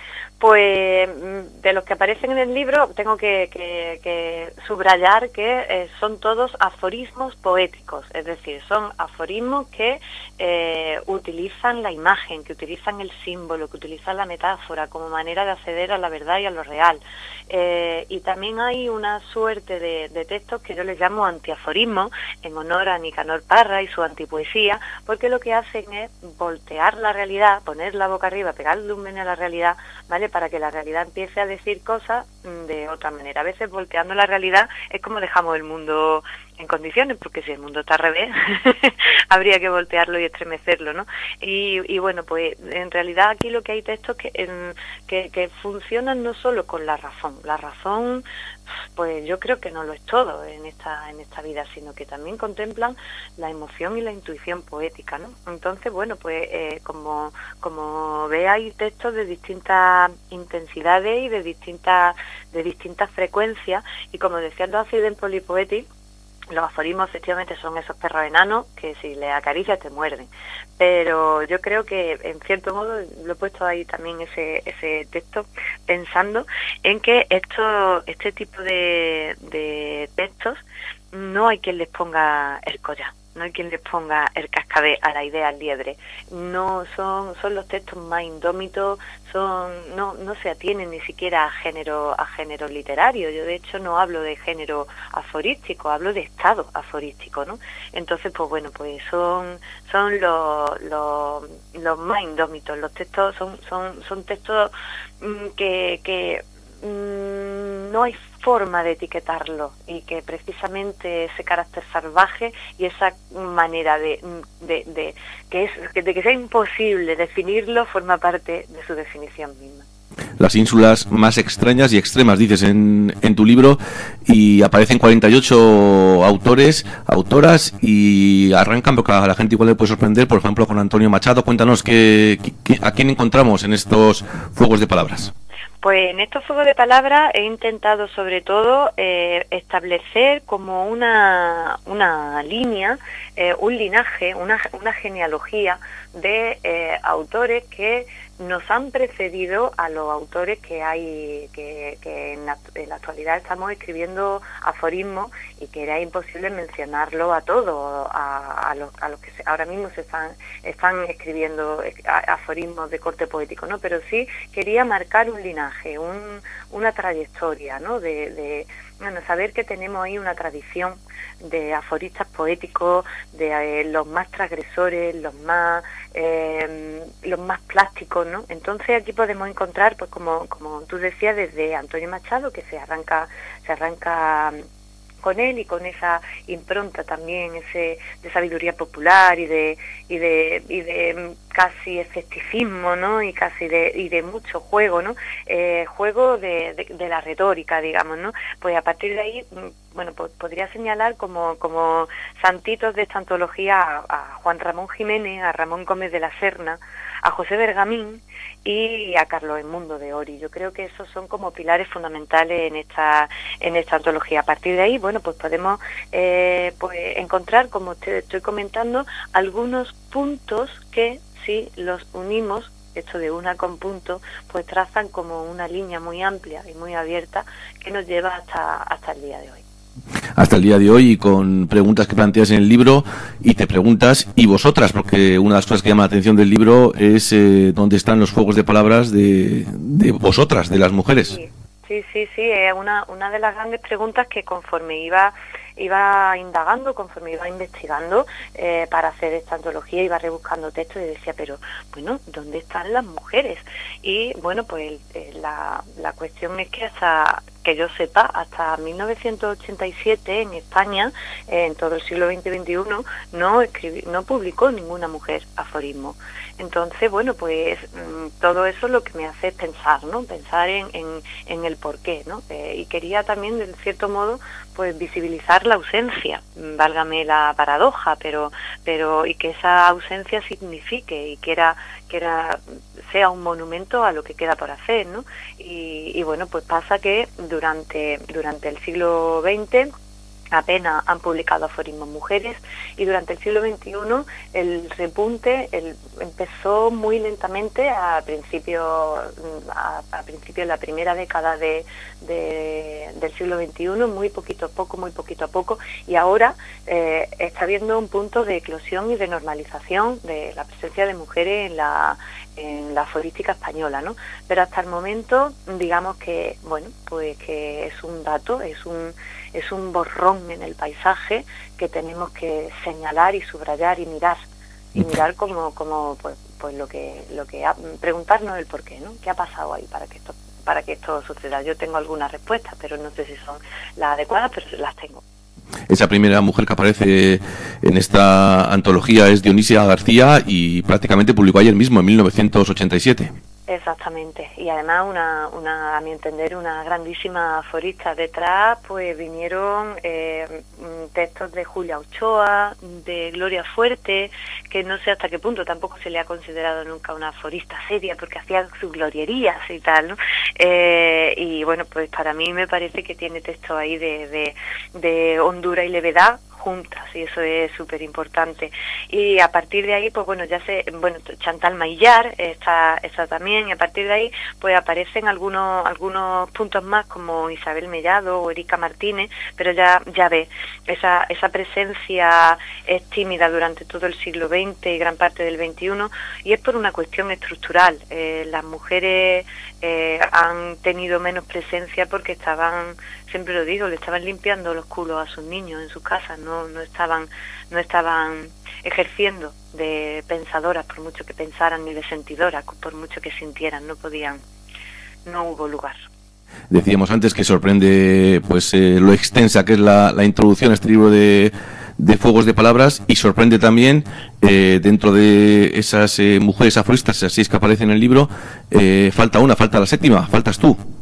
Pues de los que aparecen en el libro tengo que, que, que subrayar que eh, son todos aforismos poéticos, es decir, son aforismos que eh, utilizan la imagen, que utilizan el símbolo, que utilizan la metáfora como manera de acceder a la verdad y a lo real. Eh, y también hay una suerte de, de textos que yo les llamo antiaforismos, en honor a Nicanor Parra y su antipoesía, porque lo que hacen es voltear la realidad, poner la boca arriba, pegarle un mene a la realidad, ¿vale? Para que la realidad empiece a decir cosas de otra manera. A veces volteando la realidad es como dejamos el mundo en condiciones, porque si el mundo está al revés habría que voltearlo y estremecerlo, ¿no? Y, y bueno, pues en realidad aquí lo que hay textos que, en, que, que funcionan no solo con la razón. La razón, pues yo creo que no lo es todo en esta en esta vida, sino que también contemplan la emoción y la intuición poética, ¿no? Entonces, bueno, pues eh, como como ve, hay textos de distintas intensidades y de distintas de distintas frecuencias, y como decían los Accidents Polypoetics, los aforismos efectivamente son esos perros enanos que si les acaricias te muerden, pero yo creo que en cierto modo lo he puesto ahí también ese ese texto pensando en que esto este tipo de, de textos no hay quien les ponga el collar, no hay quien les ponga el cascabel a la idea al liebre. No son son los textos más indómitos, son no no se atienen ni siquiera a género a género literario. Yo de hecho no hablo de género aforístico, hablo de estado aforístico, ¿no? Entonces, pues bueno, pues son son los los los más indómitos. Los textos son son son textos mmm, que que mmm, no hay forma de etiquetarlo, y que precisamente ese carácter salvaje y esa manera de, de, de que es de que sea imposible definirlo forma parte de su definición misma. Las ínsulas más extrañas y extremas, dices en, en tu libro, y aparecen cuarenta y ocho autores, autoras, y arrancan, porque a la gente igual le puede sorprender, por ejemplo, con Antonio Machado. Cuéntanos qué, qué, a quién encontramos en estos fuegos de palabras. Pues en estos fuegos de palabras he intentado sobre todo eh, establecer como una, una línea, eh, un linaje, una, una genealogía de eh, autores que nos han precedido a los autores que hay, que, que en, la, en la actualidad estamos escribiendo aforismos y que era imposible mencionarlo a todos, a, a, los, a los que se, ahora mismo se están, están escribiendo aforismos de corte poético, ¿no? Pero sí quería marcar un linaje, un, una trayectoria, ¿no? De, de bueno, saber que tenemos ahí una tradición de aforistas poéticos, de eh, los más transgresores, los más eh, los más plásticos, ¿no? Entonces aquí podemos encontrar, pues como como tú decías, desde Antonio Machado, que se arranca se arranca con él y con esa impronta también ese de sabiduría popular y de y de y de casi escepticismo, ¿no? Y casi de y de mucho juego, ¿no? Eh, juego de, de, de la retórica, digamos, ¿no? Pues a partir de ahí, bueno, pues podría señalar como como santitos de esta antología a, a Juan Ramón Jiménez, a Ramón Gómez de la Serna, a José Bergamín y a Carlos Edmundo de Ori. Yo creo que esos son como pilares fundamentales en esta en esta antología. A partir de ahí, bueno, pues podemos eh, pues encontrar, como te estoy comentando, algunos puntos que si los unimos, esto de una con punto, pues trazan como una línea muy amplia y muy abierta que nos lleva hasta hasta el día de hoy. Hasta el día de hoy, y con preguntas que planteas en el libro, y te preguntas, y vosotras, porque una de las cosas que llama la atención del libro es eh, dónde están los juegos de palabras de, de vosotras, de las mujeres. Sí, sí, sí, sí, es una, una de las grandes preguntas que conforme iba iba indagando, conforme iba investigando eh, para hacer esta antología, iba rebuscando textos y decía, pero bueno, ¿dónde están las mujeres? Y bueno, pues eh, la, la cuestión es que hasta que yo sepa, hasta mil novecientos ochenta y siete en España, eh, en todo el siglo veinte veintiuno, no escribí, no publicó ninguna mujer aforismo. Entonces, bueno, pues mmm, todo eso lo que me hace es pensar, ¿no? Pensar en, en, en el porqué, ¿no? Eh, y quería también, de cierto modo, pues visibilizar la ausencia, válgame la paradoja, pero pero y que esa ausencia signifique y que era que era sea un monumento a lo que queda por hacer, ¿no? Y, y bueno, pues pasa que durante durante el siglo veinte apenas han publicado aforismos mujeres, y durante el siglo veintiuno el repunte el, empezó muy lentamente a principio a, a principio de la primera década de, de, del siglo veintiuno, muy poquito a poco, muy poquito a poco, y ahora eh, está habiendo un punto de eclosión y de normalización de la presencia de mujeres en la en la aforística española, ¿no? Pero hasta el momento, digamos que, bueno, pues que es un dato, es un es un borrón en el paisaje que tenemos que señalar y subrayar y mirar, y mirar como, como pues, pues lo que, lo que ha, preguntarnos el por qué, ¿no? ¿Qué ha pasado ahí para que esto, para que esto suceda? Yo tengo algunas respuestas, pero no sé si son las adecuadas, pero las tengo. Esa primera mujer que aparece en esta antología es Dionisia García, y prácticamente publicó ayer mismo, en mil novecientos ochenta y siete. Exactamente, y además una, una, a mi entender, una grandísima aforista. Detrás pues vinieron eh, textos de Julia Ochoa, de Gloria Fuerte, que no sé hasta qué punto tampoco se le ha considerado nunca una aforista seria, porque hacía sus glorierías y tal, ¿no? Eh, y bueno, pues para mí me parece que tiene textos ahí de, de, de hondura y levedad juntas, y eso es súper importante. Y a partir de ahí, pues bueno, ya sé, bueno, Chantal Maillar está, está también, y a partir de ahí, pues aparecen algunos algunos puntos más, como Isabel Mellado o Erika Martínez, pero ya ya ves, esa esa presencia es tímida durante todo el siglo veinte y gran parte del veintiuno, y es por una cuestión estructural. Eh, las mujeres eh, han tenido menos presencia porque estaban, siempre lo digo, le estaban limpiando los culos a sus niños en sus casas, no no estaban no estaban ejerciendo de pensadoras, por mucho que pensaran, ni de sentidoras, por mucho que sintieran, no podían, no hubo lugar. Decíamos antes que sorprende pues eh, lo extensa que es la, la introducción a este libro de, de Fuegos de Palabras, y sorprende también eh, dentro de esas eh, mujeres aforistas, así es que aparece en el libro, eh, falta una, falta la séptima, faltas tú.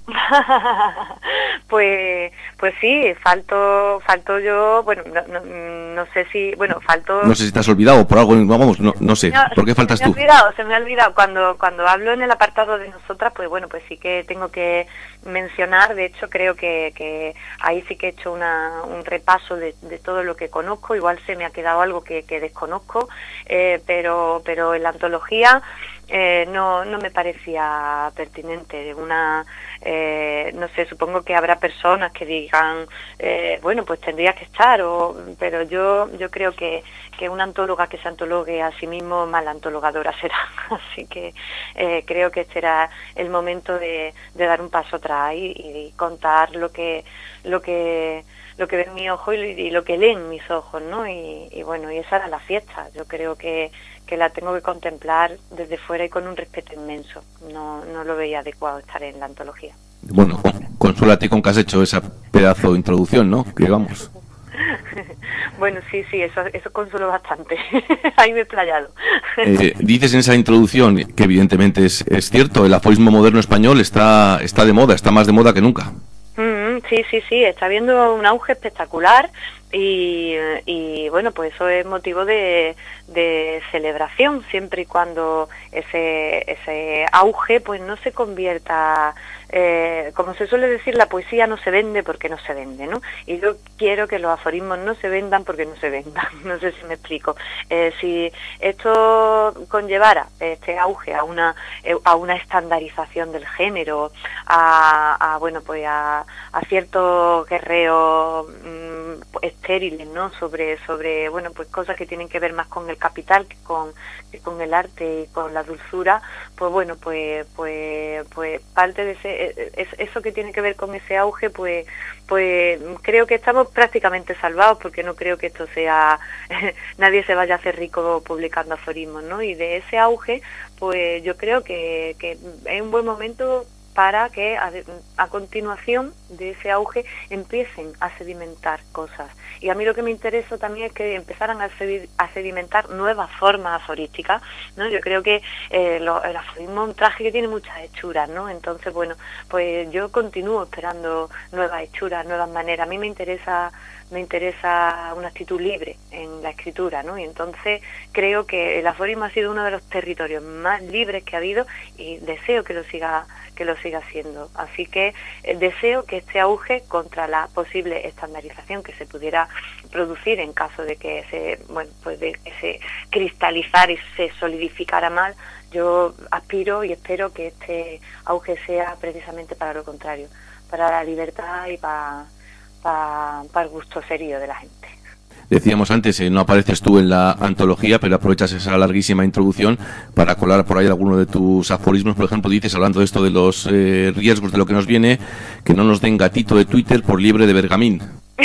pues pues sí, falto falto yo, bueno, no, no, no sé si, bueno, falto... No sé si te has olvidado por algo, vamos, no, no sé, no, ¿por qué faltas se me tú? ha olvidado, se me ha olvidado, cuando, cuando hablo en el apartado de nosotras, pues bueno, pues sí que tengo que mencionar, de hecho creo que, que ahí sí que he hecho una, un repaso de, de todo lo que conozco, igual se me ha quedado algo que, que desconozco, eh, pero, pero en la antología... Eh, no no me parecía pertinente. Una eh, no sé, supongo que habrá personas que digan eh, bueno, pues tendría que estar, o, pero yo yo creo que, que una antóloga que se antologue a sí mismo, mala antologadora será. Así que eh, creo que este era el momento de, de dar un paso atrás y, y contar lo que lo que lo que ve en mi ojo y, y lo que leen mis ojos, ¿no? Y, y bueno, y esa era la fiesta. Yo creo que que la tengo que contemplar desde fuera y con un respeto inmenso. No, no lo veía adecuado estar en la antología. Bueno, consúlate con que has hecho esa pedazo de introducción, ¿no? Que vamos. Bueno, sí, sí, eso, eso consuelo bastante. Ahí me he playado. Eh, dices en esa introducción, que evidentemente es, es cierto, el aforismo moderno español está, está de moda, está más de moda que nunca. Mm, sí, sí, sí, está habiendo un auge espectacular. Y, y bueno, pues eso es motivo de, de celebración, siempre y cuando ese ese auge pues no se convierta, eh, como se suele decir, la poesía no se vende porque no se vende, ¿no? Y yo quiero que los aforismos no se vendan porque no se vendan, no sé si me explico. Eh, si esto conllevara este auge a una a una estandarización del género, a, a bueno, pues a, a cierto guerreo mmm, estériles, ¿no? Sobre, sobre, bueno, pues cosas que tienen que ver más con el capital que con, que con el arte y con la dulzura, pues bueno, pues, pues, pues parte de ese, es, eso que tiene que ver con ese auge, pues, pues creo que estamos prácticamente salvados, porque no creo que esto sea, nadie se vaya a hacer rico publicando aforismos, ¿no? Y de ese auge, pues yo creo que, que es un buen momento para que a, a continuación de ese auge empiecen a sedimentar cosas. Y a mí lo que me interesa también es que empezaran a, sedi a sedimentar nuevas formas aforísticas, ¿no? Yo creo que eh, lo, el aforismo es un traje que tiene muchas hechuras, ¿no? Entonces, bueno, pues yo continúo esperando nuevas hechuras, nuevas maneras. A mí me interesa me interesa una actitud libre en la escritura, ¿no? Y entonces creo que el aforismo ha sido uno de los territorios más libres que ha habido y deseo que lo siga que lo siga siendo. Así que eh, deseo que este auge contra la posible estandarización que se pudiera producir en caso de que se, bueno, pues de que se cristalizara y se solidificara mal, yo aspiro y espero que este auge sea precisamente para lo contrario, para la libertad y para para pa el gusto serio de la gente. Decíamos antes, eh, no apareces tú en la antología, pero aprovechas esa larguísima introducción para colar por ahí alguno de tus aforismos. Por ejemplo, dices, hablando de esto de los eh, riesgos de lo que nos viene, que no nos den gatito de Twitter por liebre de Bergamín.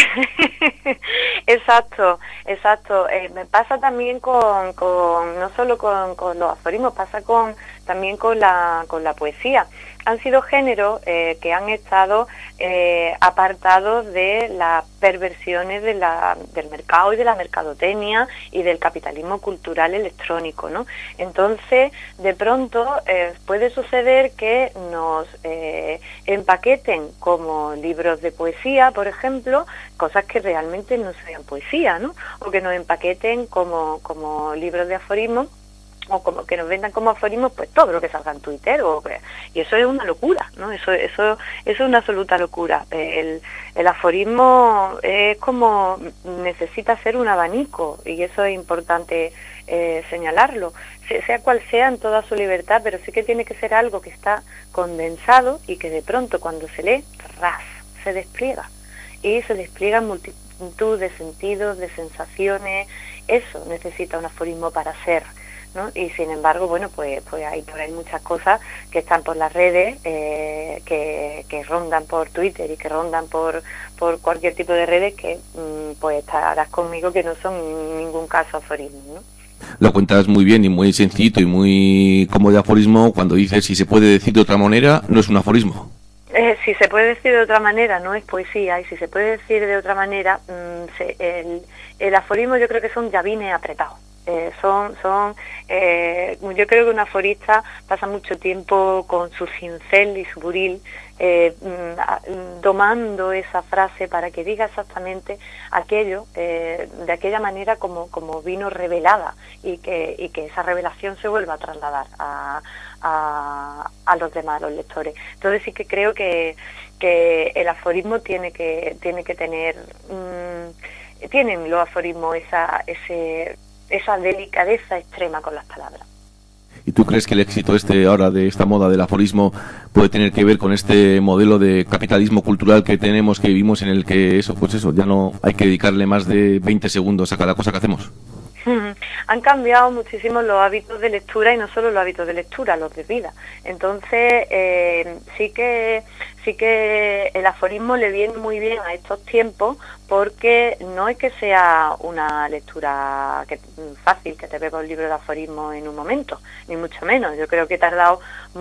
Exacto, exacto. Eh, me pasa también con, con no solo con, con los aforismos, pasa con también con la con la poesía. Han sido géneros eh, que han estado eh, apartados de las perversiones de la, del mercado y de la mercadotecnia y del capitalismo cultural electrónico, ¿no? Entonces, de pronto eh, puede suceder que nos eh, empaqueten como libros de poesía, por ejemplo, cosas que realmente no sean poesía, ¿no? O que nos empaqueten como, como libros de aforismos, o como que nos vendan como aforismos pues todo lo que salga en Twitter, o, y eso es una locura, ¿no? Eso eso eso es una absoluta locura. El, el aforismo es como necesita ser un abanico, y eso es importante eh, señalarlo, sea cual sea, en toda su libertad, pero sí que tiene que ser algo que está condensado y que de pronto cuando se lee, ras, se despliega, y se despliega en multitud de sentidos, de sensaciones. Eso necesita un aforismo para ser, ¿no? Y sin embargo, bueno, pues pues hay por ahí muchas cosas que están por las redes, eh, que, que rondan por Twitter y que rondan por por cualquier tipo de redes que mmm, pues estarás conmigo que no son en ningún caso aforismos, ¿no? Lo cuentas muy bien y muy sencillito y muy como de aforismo cuando dices si se puede decir de otra manera, no es un aforismo. Eh, si se puede decir de otra manera, no es poesía, y si se puede decir de otra manera, mmm, se, el, el aforismo yo creo que son llavines apretados. Eh, son, son eh, yo creo que un aforista pasa mucho tiempo con su cincel y su buril eh, domando esa frase para que diga exactamente aquello eh, de aquella manera como, como vino revelada y que, y que esa revelación se vuelva a trasladar a, a, a los demás, a los lectores. Entonces sí que creo que, que el aforismo tiene que, tiene que tener mmm, tienen los aforismos esa, ese esa delicadeza extrema con las palabras. ¿Y tú crees que el éxito este ahora de esta moda del aforismo puede tener que ver con este modelo de capitalismo cultural que tenemos, que vivimos, en el que eso, pues eso, ya no hay que dedicarle más de veinte segundos a cada cosa que hacemos? Han cambiado muchísimo los hábitos de lectura y no solo los hábitos de lectura, los de vida. Entonces, eh, sí que sí que el aforismo le viene muy bien a estos tiempos, porque no es que sea una lectura que, fácil, que te beba un libro de aforismo en un momento, ni mucho menos. Yo creo que he tardado,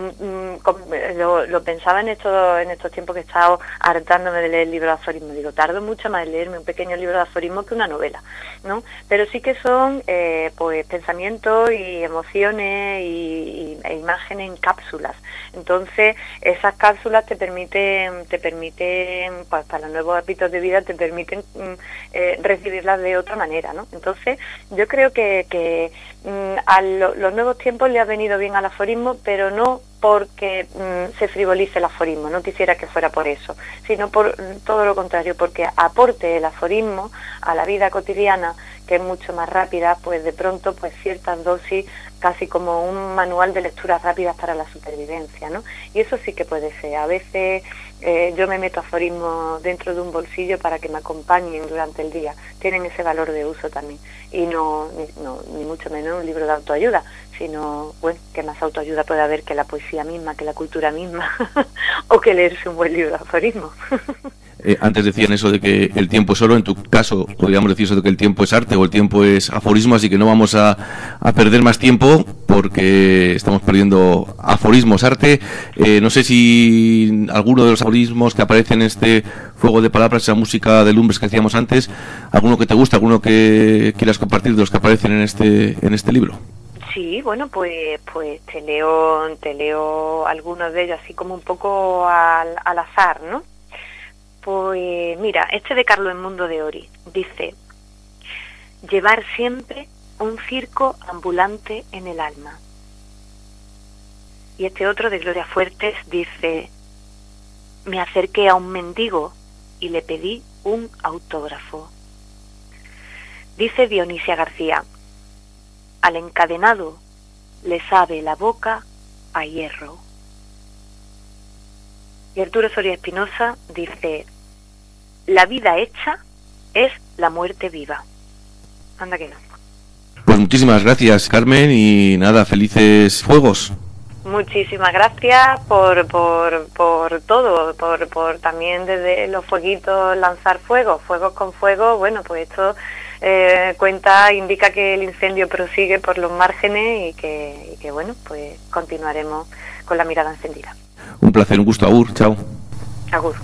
mm, lo, lo pensaba en estos, en estos tiempos que he estado hartándome de leer libros de aforismo. Digo, tardo mucho más en leerme un pequeño libro de aforismo que una novela, ¿no? Pero sí que son eh, pues pensamientos y emociones y, y, e imágenes en cápsulas. Entonces, esas cápsulas te permiten te permiten, pues, para los nuevos hábitos de vida, te permiten eh, recibirlas de otra manera, ¿no? Entonces, yo creo que, que mm, a lo, los nuevos tiempos le ha venido bien al aforismo, pero no porque mm, se frivolice el aforismo, no quisiera que fuera por eso, sino por todo lo contrario, porque aporte el aforismo a la vida cotidiana, que es mucho más rápida, pues de pronto pues ciertas dosis, casi como un manual de lecturas rápidas para la supervivencia, ¿no? Y eso sí que puede ser. A veces eh, yo me meto aforismos dentro de un bolsillo para que me acompañen durante el día. Tienen ese valor de uso también. Y no ni, no, ni mucho menos un libro de autoayuda, sino, bueno, que más autoayuda puede haber que la poesía misma, que la cultura misma, o que leerse un buen libro de aforismos. Eh, antes decían eso de que el tiempo es oro. En tu caso podríamos decir eso de que el tiempo es arte o el tiempo es aforismo, así que no vamos a, a perder más tiempo porque estamos perdiendo aforismos, arte. Eh, no sé si alguno de los aforismos que aparecen en este Fuego de Palabras, esa música de Lumbres que hacíamos antes, alguno que te gusta, alguno que quieras compartir de los que aparecen en este en este libro. Sí, bueno, pues pues te leo te leo algunos de ellos así como un poco al, al azar, ¿no? Pues mira, este de Carlos Edmundo de Ori dice: llevar siempre un circo ambulante en el alma. Y este otro de Gloria Fuertes dice: me acerqué a un mendigo y le pedí un autógrafo. Dice Dionisia García: al encadenado le sabe la boca a hierro. Y Arturo Soria Espinosa dice: la vida hecha es la muerte viva. Anda que no. Pues muchísimas gracias, Carmen, y nada, felices fuegos. Muchísimas gracias por por, por todo, por, por también desde los fueguitos lanzar fuegos, fuegos con fuego. Bueno, pues esto eh, cuenta, indica que el incendio prosigue por los márgenes y que, y que bueno, pues continuaremos con la mirada encendida. Un placer, un gusto, agur, chao. Agur.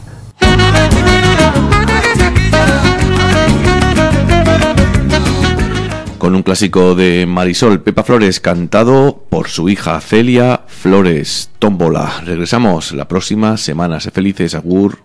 Con un clásico de Marisol Pepa Flores, cantado por su hija Celia Flores, Tómbola. Regresamos la próxima semana. Sé felices, agur.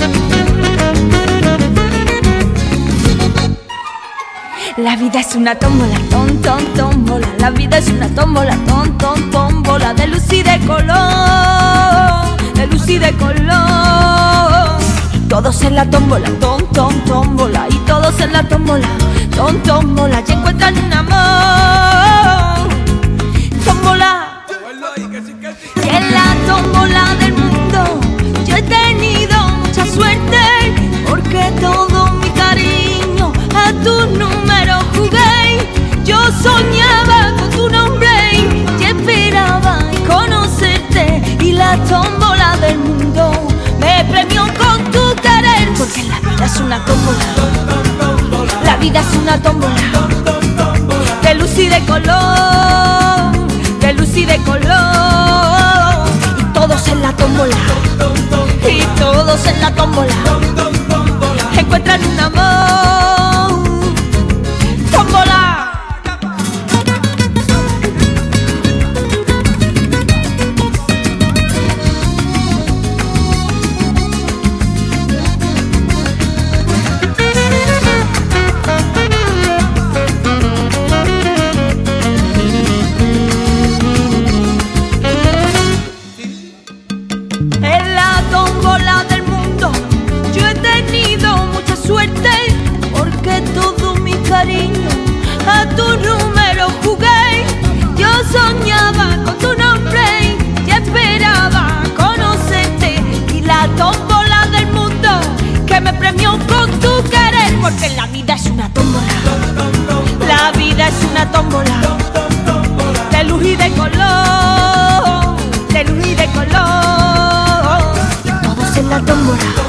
La vida es una tómbola, ton, ton, tómbola. La vida es una tómbola, ton, ton, tómbola. De luz y de color, de luz y de color. Todos en la tómbola, ton, ton, tómbola. Y todos en la tómbola, ton, tómbola. Y encuentran un amor. Tómbola. Y en la tómbola del mundo yo he tenido mucha suerte, porque todo mi cariño a tu número jugué. Yo soñaba con tu nombre y esperaba conocerte. Y la tómbola del mundo me premió con tu querer, porque la vida es una tómbola. La vida es una tómbola de luz y de color, de luz y de color. Y todos en la tómbola, y todos en la tómbola encuentran un amor. Tómbola. me premió con tu querer, porque la vida es una tómbola. La vida es una tómbola de luz y de color, de luz y de color. Todos en la tómbola.